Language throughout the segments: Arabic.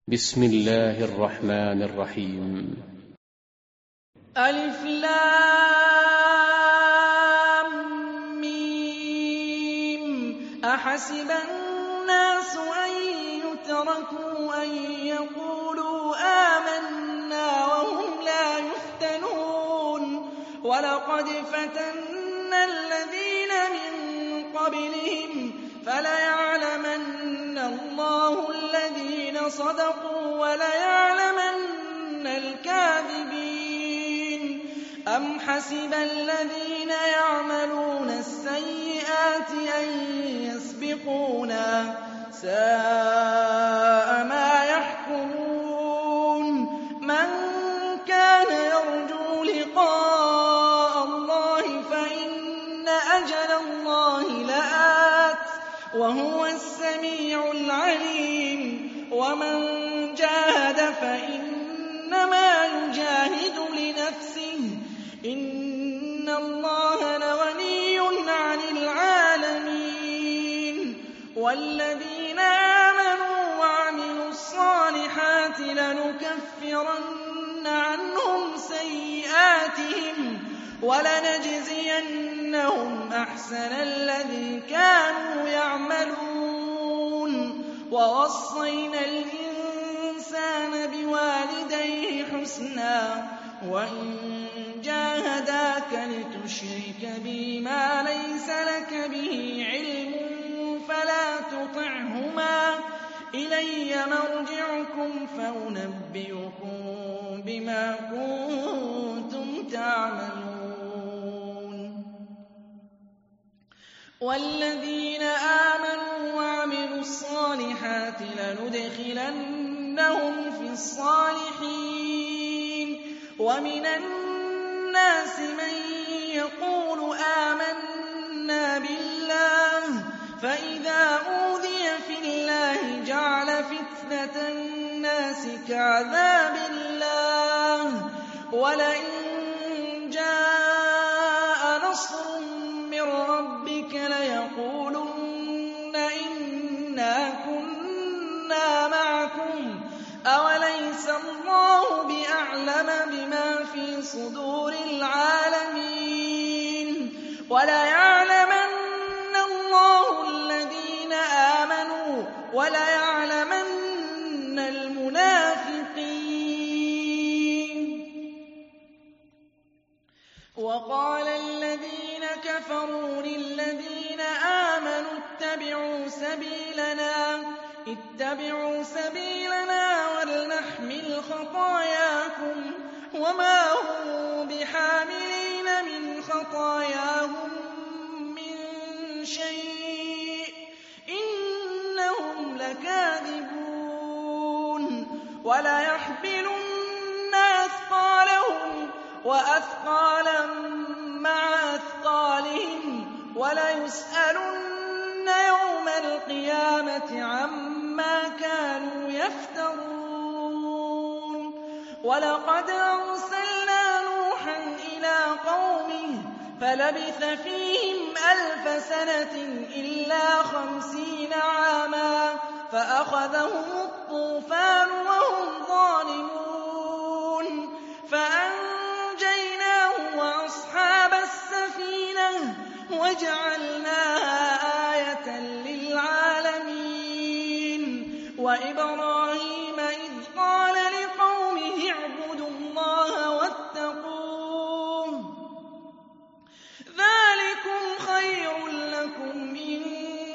بسم الله الرحمن الرحيم. ألف لام ميم. أحسب الناس أن يتركوا أن يقولوا آمنا وهم لا يفتنون ولقد فتنا الذين من قبلهم فليعلمن الله الذين صدقوا وليعلمن الكاذبين. أم حسب الذين يعملون السيئات أن يسبقونا ساء ما يحكمون. من كان يرجو لقاء الله فإن أجل الله لآت وهو السميع العليم. ومن جاهد فإنما يجاهد لنفسه إن الله لغني عن العالمين. والذين آمنوا وعملوا الصالحات لنكفرن عنهم سيئاتهم ولنجزينهم أحسن الذي كانوا يعملون. ووصينا الإنسان بوالديه حسنا وإن جاهداك لتشرك بي ما ليس لك به علم فلا تطعهما إلي مرجعكم فأنبئكم بما كنتم تعملون. والذين آمنوا وعملوا الصالحات لندخلنهم في الصالحين. ومن الناس من يقول آمنا بالله فإذا أوذي في الله جعل فتنة الناس كعذاب الله ولئن جاء نصر من ربك ليقولن إنا كنا معكم أوليس الله بأعلم بما في صدور العالمين. وليعلمن الله الذين آمنوا وليعلمن المنافقين. وقال الذين كفروا للذين آمنوا اتبعوا سبيلنا ولنحمل خطاياكم وما هم بحاملين من خطاياهم من شيء إنهم لكاذبون. وليحملن أثقالهم وأثقالا مع أثقالهم وليسألن يوم القيامة عما كانوا يفترون. ولقد أرسلنا نوحا إلى قومه فلبث فيهم 1000 سنة إلا 50 عاما فأخذهم الطوفان وهم ظالمون فأنجيناه وأصحاب السفينة وجعلناها آية للعالمين. وإبراهيم إذ قال لقومه اعبدوا الله واتقوه ذلكم خير لكم إن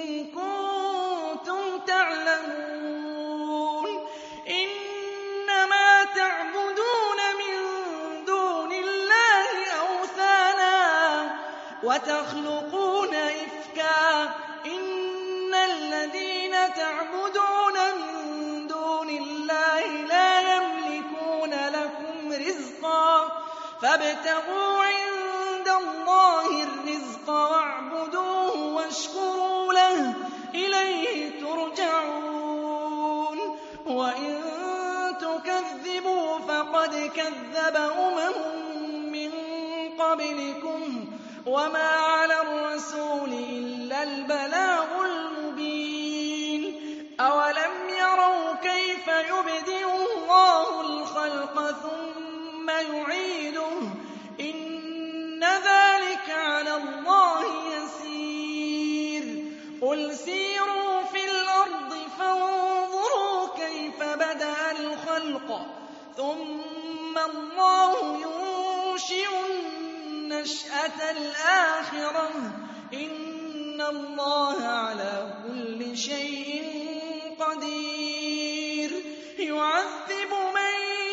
كنتم تعلمون. إنما تعبدون من دون الله أوثانا وتخلقون إفكا إن الذين تعبدون من دون الله لا يملكون لكم رزقا فابتغوا عند الله الرزق واعبدوه واشكروا له إليه ترجعون. وإن تكذبوا فقد كذب من قبلكم وما على الرسول إلا البلاغ المبين. أولم يروا كيف يُبْدِئُ اللَّهُ الْخَلْقَ ثُمَّ يُعِيدُهُ ۚ إِنَّ ذَٰلِكَ عَلَى اللَّهِ يَسِيرٌ قُلْ سِيرُوا فِي الْأَرْضِ فَانظُرُوا كَيْفَ بَدَأَ الْخَلْقَ ثُمَّ اللَّهُ يُنشِئُ النَّشْأَةَ الْآخِرَةَ ۚ إِنَّ اللَّهَ عَلَىٰ كُلِّ شَيْءٍ قَدِيرٌ يُعَذِّبُ مَن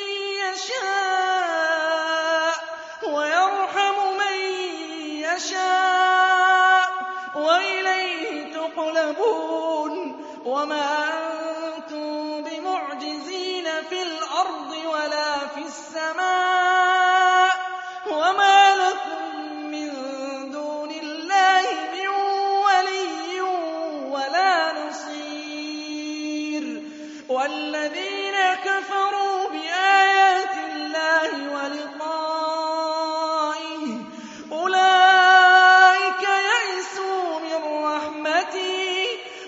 يَشَاءُ وَيَرْحَمُ مَن يَشَاءُ وَإِلَيْهِ تُقْلَبُونَ وَمَا أَنتُم بِمُعْجِزِينَ فِي الْأَرْضِ وَلَا فِي السَّمَاءِ وَمَا لَكُم مِّن دُونِ اللَّهِ مِن وَلِيٍّ وَلَا نَصِيرٍ وَالَّذِينَ كَفَرُوا بِآيَاتِ اللَّهِ وَلِقَائِهِ أُولَٰئِكَ يَئِسُوا مِن رَّحْمَتِي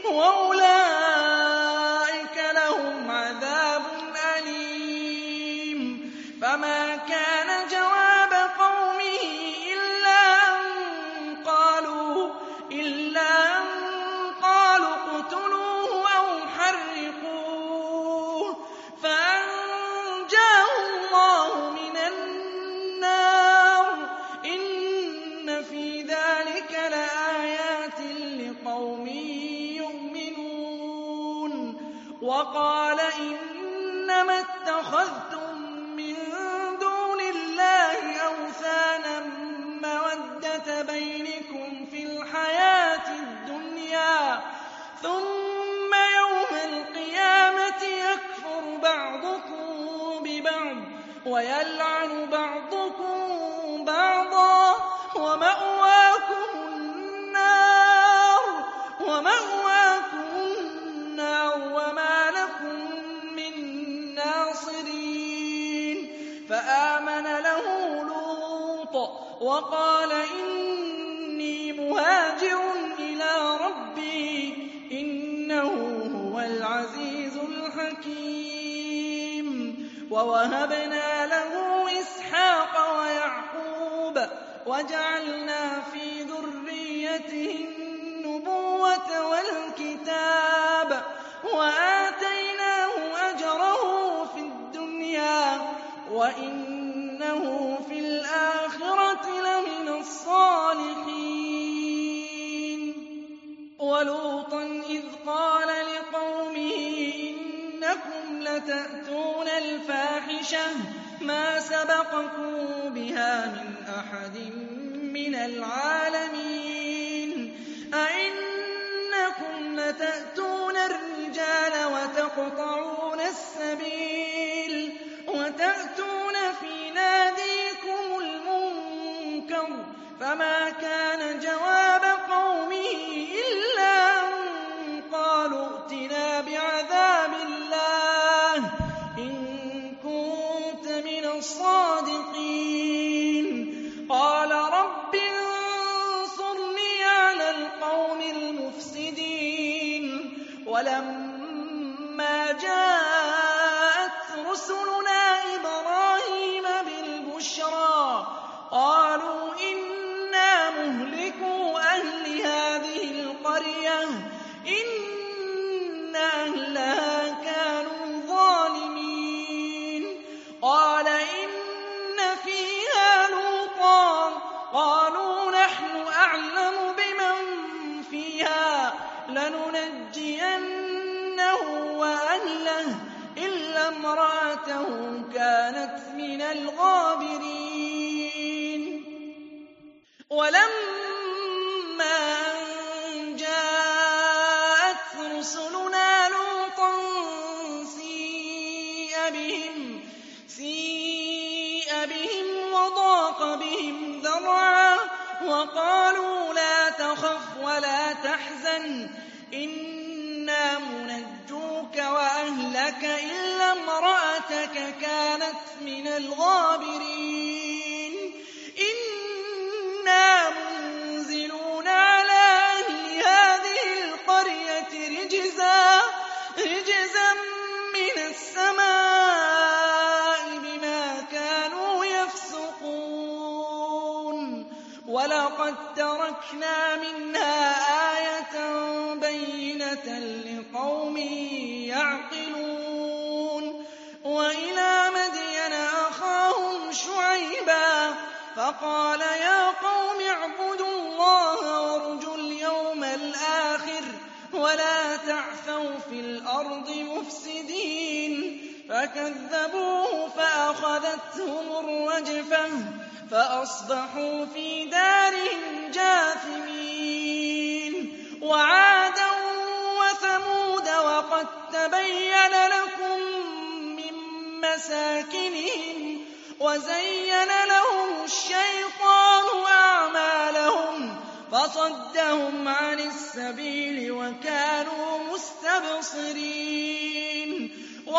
وَأُولَٰئِكَ لَهُمْ عَذَابٌ أَلِيمٌ فَمَا كَانَ جَوَابَ قَوْمِهِ إِلَّا أَن قَالُوا اقْتُلُوهُ أَوْ حَرِّقُوهُ فَأَنجَاهُ اللَّهُ مِنَ النَّارِ ۚ إِنَّ فِي ذَٰلِكَ لَآيَاتٍ لِّقَوْمٍ يُؤْمِنُونَ وَقَالَ إِنَّمَا اتَّخَذْتُم مِّن دُونِ اللَّهِ أَوْثَانًا مَّوَدَّةَ بَيْنِكُمْ فِي الْحَيَاةِ الدُّنْيَا ثُمَّ يَوْمَ الْقِيَامَةِ يَكْفُرُ بَعْضُكُم بِبَعْضٍ وَيَلْعَنُ بَعْضُكُم بَعْضًا وَمَأْوَاكُمُ النَّارُ وَمَا لَكُم مِّن نَّاصِرِينَ فَآمَنَ لَهُ لُوطٌ وَقَالَ إِنِّي مُهَاجِرٌ إِلَىٰ رَبِّي ۖ إِنَّهُ هُوَ الْعَزِيزُ الْحَكِيمُ وَوَهَبْنَا لَهُ إِسْحَاقَ وَيَعْقُوبَ وَجَعَلْنَا فِي ذُرِّيَّتِهِ النُّبُوَّةَ وَالْكِتَابَ وَآتَيْنَاهُ أَجْرَهُ فِي الدُّنْيَا ۖ وَإِنَّهُ في الْآخِرَةِ لَمِنَ الصَّالِحِينَ وَلُوطًا إِذْ قَالَ لِقَوْمِهِ إِنَّكُمْ لَتَأْتُونَ الْفَاحِشَةَ مَا سَبَقَكُم بِهَا مِنْ أَحَدٍ مِّنَ الْعَالَمِينَ أَئِنَّكُمْ لَتَأْتُونَ الرِّجَالَ وَتَقْطَعُونَ السَّبِيلَ وَتَأْتُونَ فِي نَادِيكُمُ الْمُنكَرَ فَمَا كَانَ جَوَابَ قَوْمِهِ إِلَّا أَن قَالُوا ائْتِنَا بِعَذَابِ اللَّهِ إِن كُنتَ مِنَ الصَّادِقِينَ قَالَ رَبِّ انصُرْنِي عَلَى الْقَوْمِ الْمُفْسِدِينَ وَلَمَّا جَاءَتْ رُسُلُنَا إِبْرَاهِيمَ بِالْبُشْرَىٰ قَالُوا إِنَّا مُهْلِكُو أَهْلِ هَٰذِهِ الْقَرْيَةِ إِنَّ أَهْلَهَا كَانُوا ظَالِمِينَ قَالَ إِنَّ فِيهَا لُوطًا قَالُوا نَحْنُ أَعْلَمُ بِمَن فِيهَا لَنُنَجِّيَنَّهُ وَأَهْلَهُ إِلَّا امْرَأَتَهُ كَانَتْ مِنَ الْغَابِرِينَ وَلَمَّا أَن جَاءَتْ رُسُلُنَا لُوطًا سِيءَ بِهِمْ وَضَاقَ بِهِمْ ذَرْعًا وَقَالُوا لَا تَخَفْ وَلَا تَحْزَنْ إِنَّا مُنَجُّوكَ وَأَهْلَكَ إِلَّا امْرَأَتَكَ كَانَتْ مِنَ الْغَابِرِينَ إِنَّا مُنزِلُونَ عَلَىٰ أَهْلِ هَٰذِهِ الْقَرْيَةِ رِجْزًا مِّنَ السَّمَاءِ وَتَرَكْنَا مِنْهَا آيَةً بَيِّنَةً لِّقَوْمٍ يَعْقِلُونَ وَإِلَىٰ مَدْيَنَ أَخَاهُمْ شُعَيْبًا فَقَالَ يَا قَوْمِ اعْبُدُوا اللَّهَ وَارْجُوا الْيَوْمَ الْآخِرَ وَلَا تَعْثَوْا فِي الْأَرْضِ مُفْسِدِينَ فَكَذَّبُوهُ فَأَخَذَتْهُمُ الرَّجْفَةُ فَأَصْبَحُوا فِي دَارِهِمْ جَاثِمِينَ وَعَادًا وَثَمُودَ وَقَد تَّبَيَّنَ لَكُم مِّن مَّسَاكِنِهِمْ وَزَيَّنَ لَهُمُ الشَّيْطَانُ أَعْمَالَهُمْ فَصَدَّهُمْ عَنِ السَّبِيلِ وَكَانُوا مُسْتَبْصِرِينَ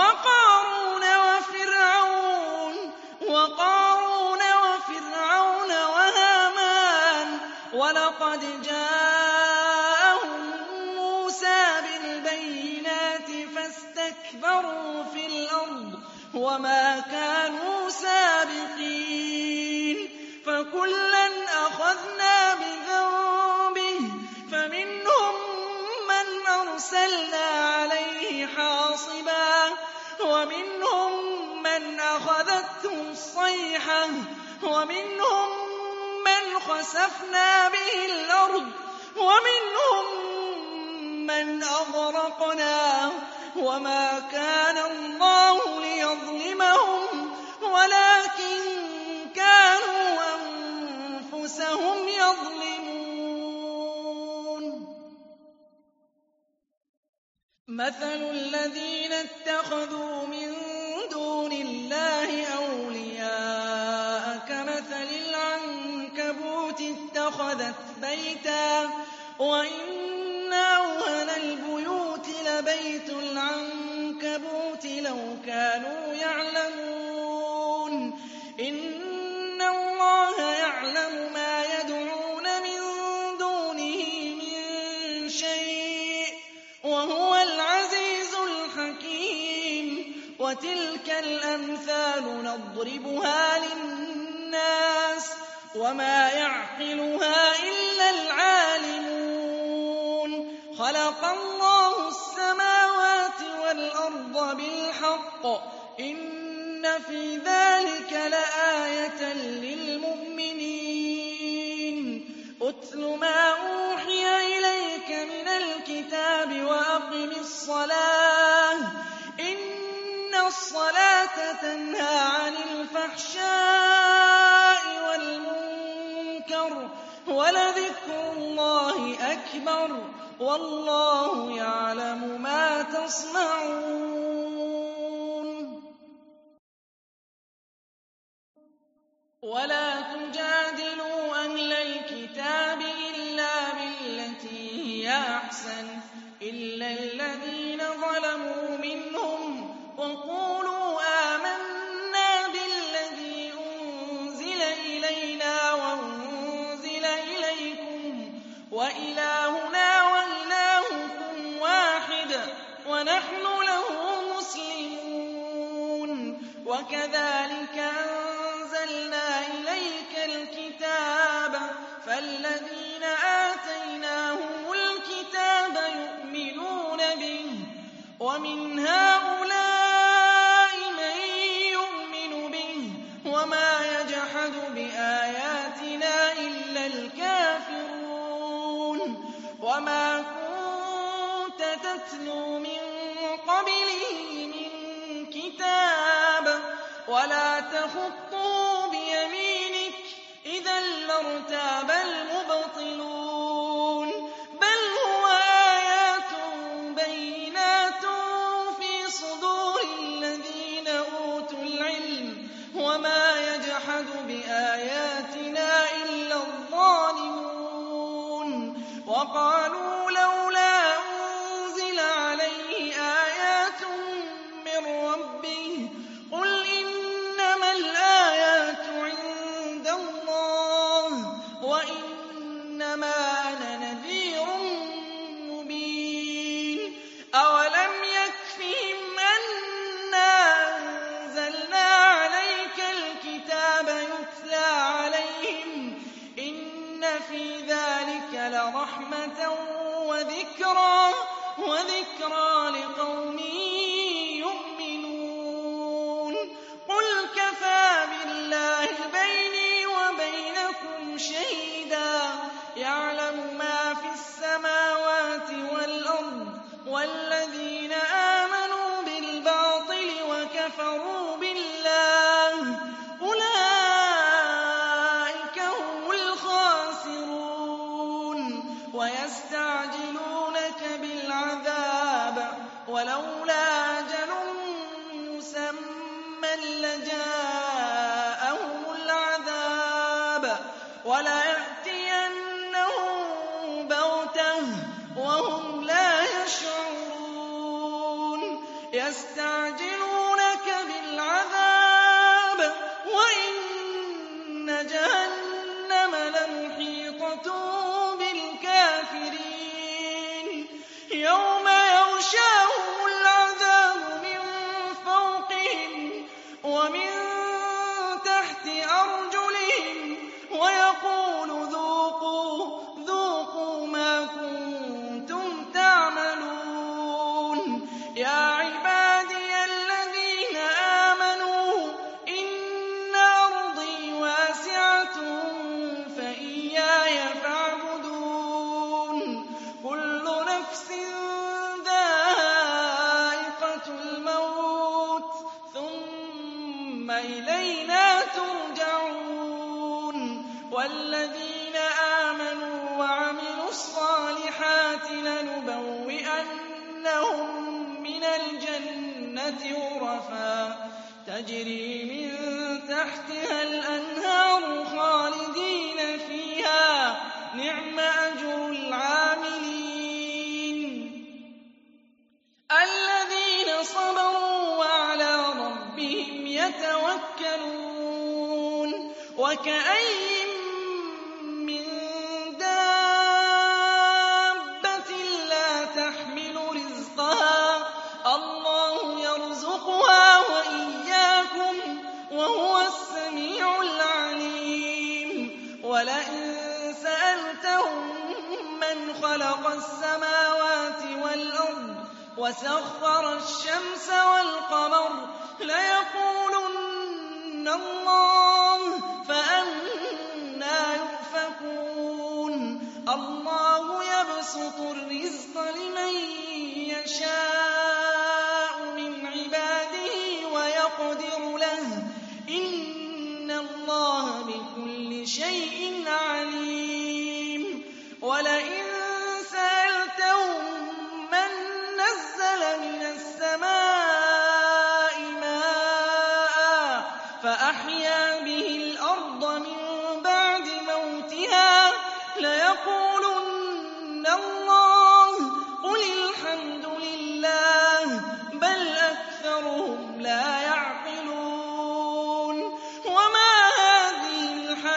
وَقَارُونَ وَفِرْعَوْنَ وَهَامَانَ وَلَقَدْ جَاءَهُم مُّوسَىٰ بِالْبَيِّنَاتِ فَاسْتَكْبَرُوا فِي الْأَرْضِ وَمَا كَانُوا سَابِقِينَ فَكُلًّا أَخَذْنَا بِذَنبِهِ فَمِنْهُم مَّنْ أَرْسَلْنَا عَلَيْهِ حَاصِبًا وَمِنْهُم مَّنْ أَخَذَتْهُ الصَّيْحَةُ وَمِنْهُم مَّنْ خَسَفْنَا بِهِ الْأَرْضَ وَمِنْهُم مَّنْ أَغْرَقْنَا وَمَا كَانَ اللَّهُ لِيَظْلِمَهُمْ وَلَٰكِن كَانُوا أَنفُسَهُمْ يَظْلِمُونَ مَثَلُ الَّذِينَ اتَّخَذُوا مِن دُونِ اللَّهِ أَوْلِيَاءَ كَمَثَلِ الْعَنكَبُوتِ اتَّخَذَتْ بَيْتًا وَإِنَّ أَوْهَنَ الْبُيُوتِ لَبَيْتُ الْعَنكَبُوتِ لَوْ كَانُوا يَعْلَمُونَ إِنَّ اللَّهَ يَعْلَمُ مَا يَدْعُونَ مِن دُونِهِ مِن شَيْءٍ وَهُوَ الْعَزِيزُ الْحَكِيمُ وَتِلْكَ الْأَمْثَالُ نَضْرِبُهَا لِلنَّاسِ وَمَا يَعْقِلُهَا إِلَّا الْعَالِمُونَ خَلَقَ اللَّهُ السَّمَاوَاتِ وَالْأَرْضَ بِالْحَقِّ ۚ إِنَّ فِي ذَٰلِكَ لَآيَةً لِّلْمُؤْمِنِينَ اتْلُ مَا أُوحِيَ إِلَيْكَ مِنَ الْكِتَابِ وَأَقِمِ الصَّلَاةَ ۖ إِنَّ الصَّلَاةَ تَنْهَىٰ عَنِ الْفَحْشَاءِ وَالْمُنكَرِ ۚ وَلَذِكْرُ اللَّهِ أَكْبَرُ ۗ وَاللَّهُ يَعْلَمُ مَا تَصْنَعُونَ وَلَا تُجَادِلُوا أَهْلَ الْكِتَابِ إِلَّا بِالَّتِي هِيَ أَحْسَنُ إِلَّا الَّذِينَ ظَلَمُوا مِنْهُمْ وَقُولُوا آمَنَّا بِالَّذِي أُنزِلَ إِلَيْنَا وَأُنزِلَ إِلَيْكُمْ وَإِلَٰهُنَا وَإِلَٰهُكُمْ وَاحِدٌ وَنَحْنُ لَهُ مُسْلِمُونَ وَكَذَٰلِكَ أَنزَلْنَا إِلَيْكَ الْكِتَابَ فَالَّذِينَ آتَيْنَاهُمُ الْكِتَابَ يُؤْمِنُونَ بِهِ وَمِنْ هَٰؤُلَاءِ مَن يُؤْمِنُ بِهِ وَمَا يَجْحَدُ بِآيَاتِنَا إِلَّا الْكَافِرُونَ وَمَا كُنتَ تَتْلُو مِن قَبْلِهِ مِن كِتَابٍ وَلَا تَخُطُّهُ بِيَمِينِكَ إِذًا لَّارْتَابَ الْمُبْطِلُونَ بَلْ هُوَ آيَاتٌ بَيِّنَاتٌ فِي صُدُورِ الَّذِينَ أُوتُوا الْعِلْمَ وَمَا يَجْحَدُ بِآيَاتِنَا إِلَّا الظَّالِمُونَ وَقَالُوا لَوْلَا أُنزِلَ عَلَيْهِ آيَاتٌ مِّن رَّبِّهِ قُلْ إِنَّمَا الْآيَاتُ عِندَ اللَّهِ وَإِنَّمَا أَنَا نَذِيرٌ مُّبِينٌ أَوَلَمْ يَكْفِهِمْ أَنَّا أَنزَلْنَا عَلَيْكَ الْكِتَابَ يُتْلَىٰ عَلَيْهِمْ ۚ إِنَّ فِي ذَٰلِكَ وذكرى لقوم يؤمنون قل كفى بالله بيني وبينكم شهيدا يعلم ما في السماوات والأرض والذين آمنوا بالباطل وكفروا بالله أولئك هم الخاسرون ويستعجلونك بالعذاب ولولا أجل مسمى لجاءهم العذاب وليأتينهم بغتة وهم لا يشعرون يستعجلونك بالعذاب وإن جهنم لمحيطة بالكافرين يوم يغشاهم العذاب من فوقهم ومن تحت أرجلهم ويقول ذوقوا ما كنتم تعملون يا عبادي الذين آمنوا إن أرضي واسعة فإياي فاعبدون كل نفس ذائقة الموت ثم إلينا ترجعون والذين آمنوا وعملوا الصالحات لنبوئنهم من الجنة غرفا تجري من تحتها الأنهار خالدين فيها نعم أجر العاملين الذين صبروا وعلى ربهم يتوكلون وكأين من دابة لا تحمل رزقها الله يرزقها وإياكم وهو السميع العليم ولئن سألتهم من خلق السماوات والأرض وسخر الشمس والقمر ليقولن الله فأنى يؤفكون الله يبسط الرزق لمن يشاء من عباده ويقدر له إن الله بكل شيء عليم ولئن سألتهم من نزل من السماء ماء فأحيا به الأرض من بعد موتها ليقولن الله قل الحمد لله بل أكثرهم لا يعقلون وما هذه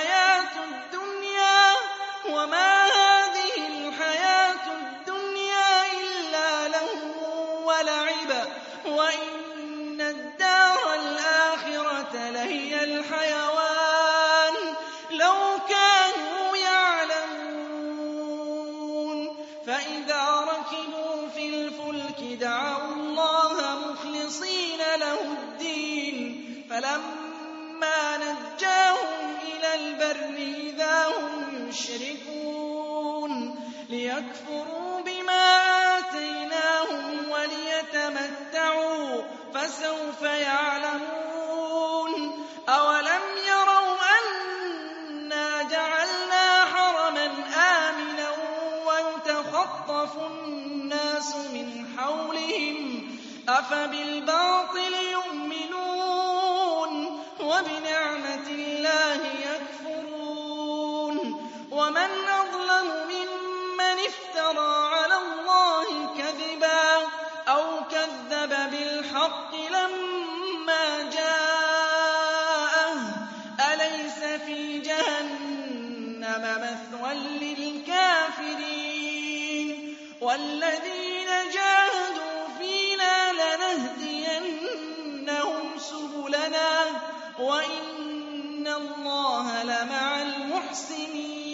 الحياة الدنيا إلا لهو ولعب وإن الدار الآخرة لهي الحيوان لو كانوا يعلمون فإذا ركبوا في الفلك دعوا الله مخلصين له الدين فلما نجاهم إلى البر إذا هم يشركون ليكفروا بما آتيناهم وليتمتعوا فسوف يعلمون أولم يروا أنا جعلنا حرما آمنا ويتخطف الناس من حولهم أفبالباطل يؤمنون وبنعمة الله يكفرون ومن أظلم ممن افترى على الله كذبا أو كذب بالحق لما جاءه أليس في جهنم مثوى للكافرين والذين جاهدوا فينا لنهدينهم سبلنا وإن الله لمع المحسنين